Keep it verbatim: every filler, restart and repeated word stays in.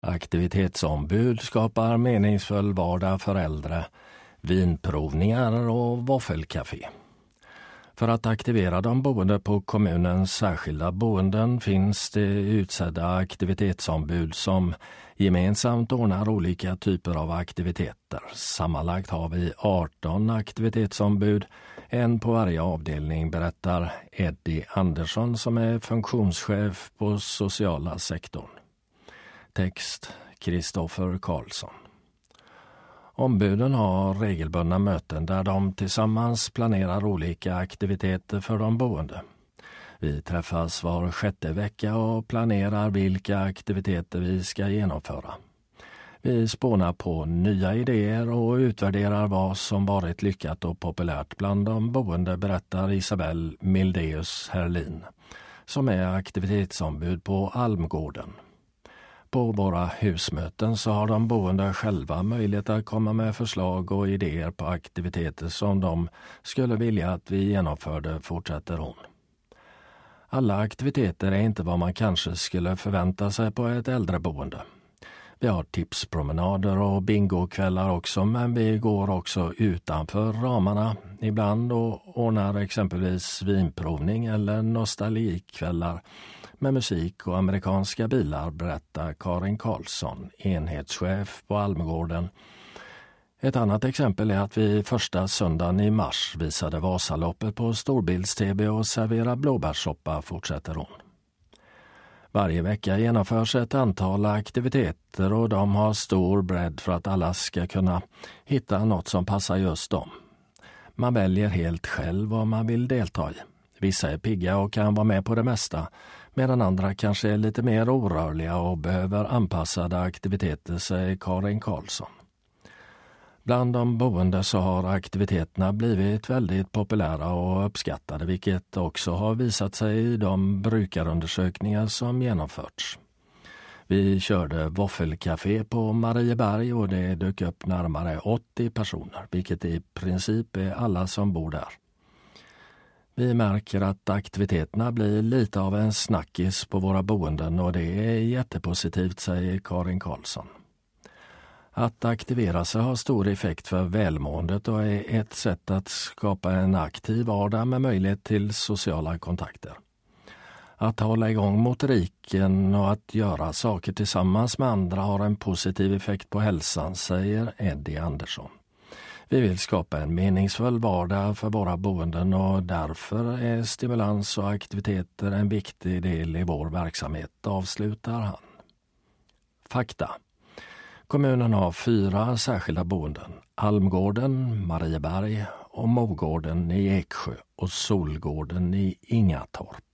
Aktivitetsombud skapar meningsfull vardag för äldre, vinprovningar och våffelcafé. För att aktivera de boende på kommunens särskilda boenden finns det utsedda aktivitetsombud som gemensamt ordnar olika typer av aktiviteter. Sammanlagt har vi arton aktivitetsombud, en på varje avdelning, berättar Eddie Andersson som är funktionschef på sociala sektorn. Text Kristoffer Karlsson. Ombuden har regelbundna möten där de tillsammans planerar olika aktiviteter för de boende. Vi träffas var sjätte vecka och planerar vilka aktiviteter vi ska genomföra. Vi spånar på nya idéer och utvärderar vad som varit lyckat och populärt bland de boende, berättar Isabel Mildeus Herlin, som är aktivitetsombud på Almgården. På våra husmöten så har de boende själva möjlighet att komma med förslag och idéer på aktiviteter som de skulle vilja att vi genomförde, fortsätter hon. Alla aktiviteter är inte vad man kanske skulle förvänta sig på ett äldreboende. Vi har tipspromenader och bingokvällar också, men vi går också utanför ramarna ibland och ordnar exempelvis vinprovning eller nostalgikvällar med musik och amerikanska bilar, berättar Karin Karlsson, enhetschef på Almgården. Ett annat exempel är att vi första söndagen i mars visade Vasaloppet på storbilds-T V och servera blåbärssoppa, fortsätter hon. Varje vecka genomförs ett antal aktiviteter och de har stor bredd för att alla ska kunna hitta något som passar just dem. Man väljer helt själv vad man vill delta i. Vissa är pigga och kan vara med på det mesta, medan andra kanske är lite mer orörliga och behöver anpassade aktiviteter, säger Karin Karlsson. Bland de boende så har aktiviteterna blivit väldigt populära och uppskattade, vilket också har visat sig i de brukarundersökningar som genomförts. Vi körde våffelcafé på Marieberg och det dök upp närmare åttio personer, vilket i princip är alla som bor där. Vi märker att aktiviteterna blir lite av en snackis på våra boenden och det är jättepositivt, säger Karin Karlsson. Att aktivera sig har stor effekt för välmåendet och är ett sätt att skapa en aktiv vardag med möjlighet till sociala kontakter. Att hålla igång motoriken och att göra saker tillsammans med andra har en positiv effekt på hälsan, säger Eddie Andersson. Vi vill skapa en meningsfull vardag för våra boenden och därför är stimulans och aktiviteter en viktig del i vår verksamhet, avslutar han. Fakta. Kommunen har fyra särskilda boenden: Almgården, Marieberg och Mogården i Eksjö och Solgården i Ingatorp.